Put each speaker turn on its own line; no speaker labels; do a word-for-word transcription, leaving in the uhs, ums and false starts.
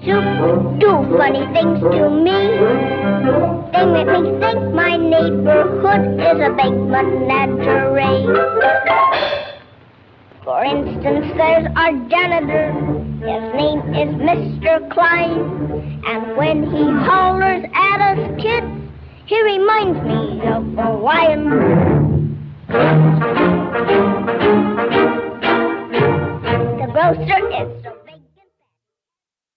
soup do funny things to me. They make me think my neighborhood is a big menagerie. For instance, there's our janitor. His name is Mister Klein. And when he hollers at us kids, he reminds me of Orion.